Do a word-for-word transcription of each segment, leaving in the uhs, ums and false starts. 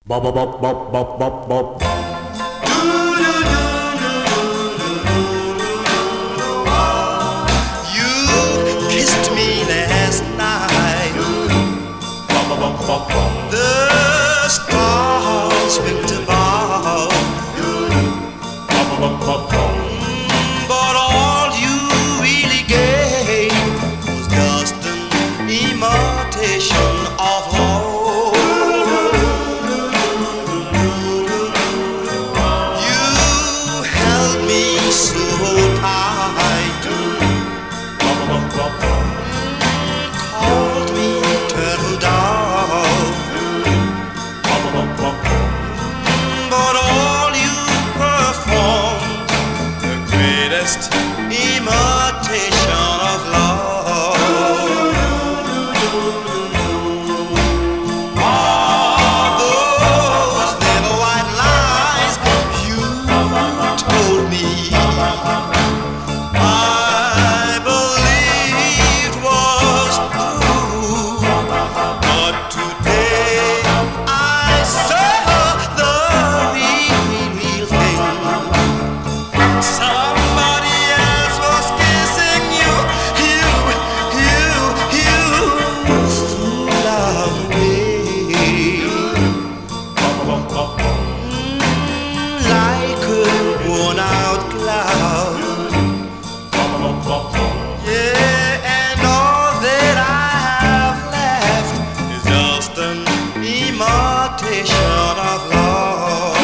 Bop bop bop bop bop bop bop. You kissed me last night. Bop bop bop bop bop. The stars went above. Bop bop bop bop bop. But all you really gave was just an imitation of love. Called me turtle dove, but all you performed, the greatest imitation of love. All those never white lies you told me, I believed was true, but today I saw the real thing. Somebody else was kissing you, you, you, you, threw love away, like a worn-out cloud. Yeah, and all that I have left is just an imitation of love.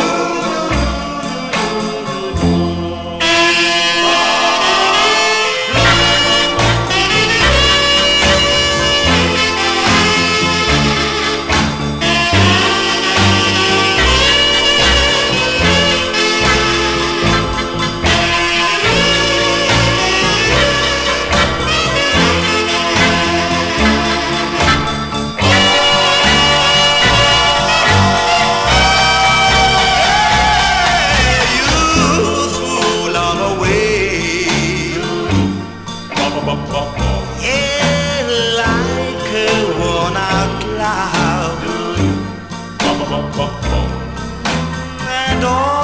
Yeah, like a worn-out cloud, and all